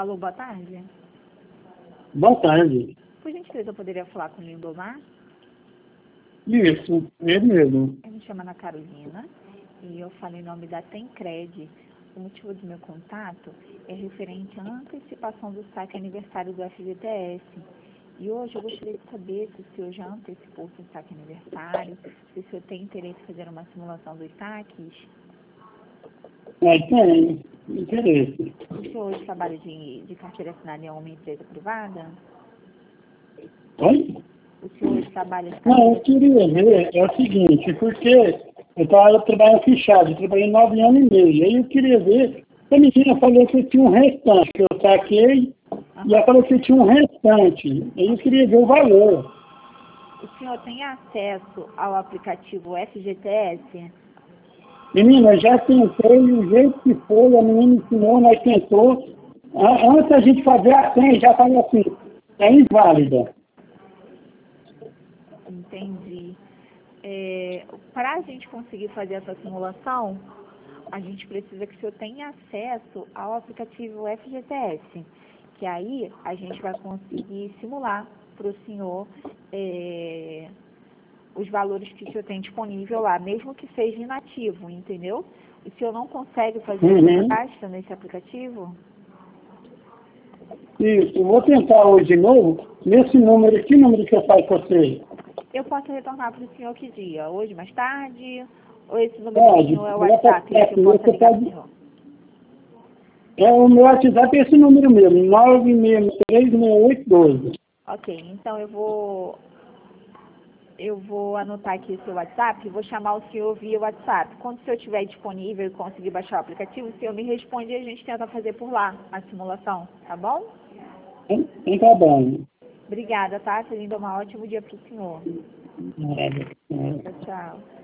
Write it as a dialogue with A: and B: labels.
A: Alô, boa tarde.
B: Boa tarde.
A: Por gentileza, eu poderia falar com o Lindomar?
B: Isso, ele mesmo.
A: Eu me chamo Ana Carolina e eu falo em nome da Tencred. O motivo do meu contato é referente à antecipação do saque aniversário do FGTS. E hoje eu gostaria de saber se o senhor já antecipou seu saque aniversário, se o senhor tem interesse em fazer uma simulação dos saques.
B: Tem interesse.
A: O senhor hoje trabalha de carteira assinada em alguma empresa privada?
B: Oi?
A: O senhor hoje trabalha de
B: Não, eu
A: carteira...
B: queria ver, é o seguinte, porque eu estava trabalhando fichado, eu trabalhei 9 anos e meio, aí eu queria ver, a menina falou que eu tinha um restante, que eu saquei, e ela falou que eu tinha um restante, aí eu queria ver o valor.
A: O senhor tem acesso ao aplicativo FGTS?
B: Menina, eu já tentei, o jeito que foi, a menina ensinou, nós tentou, antes da gente fazer a senha, já falou assim, é inválida.
A: Entendi. Para a gente conseguir fazer essa simulação, a gente precisa que o senhor tenha acesso ao aplicativo FGTS, que aí a gente vai conseguir simular para o senhor os valores que o senhor tem disponível lá, mesmo que seja inativo, entendeu? O senhor não consegue fazer essa caixa nesse aplicativo?
B: Isso, eu vou tentar hoje de novo, nesse número, que número que eu faço com você?
A: Eu posso retornar para o senhor que dia? Hoje, mais tarde? Ou esse número do
B: Pode,
A: senhor é o WhatsApp que eu possa ligar para o senhor?
B: O meu WhatsApp é esse número mesmo, 9636812.
A: Ok, então eu vou anotar aqui o seu WhatsApp e vou chamar o senhor via WhatsApp. Quando o senhor estiver disponível e conseguir baixar o aplicativo, o senhor me responde e a gente tenta fazer por lá a simulação, tá bom?
B: Então tá bom.
A: Obrigada, tá? Seja um ótimo dia para o senhor.
B: Nada.
A: Tchau, tchau.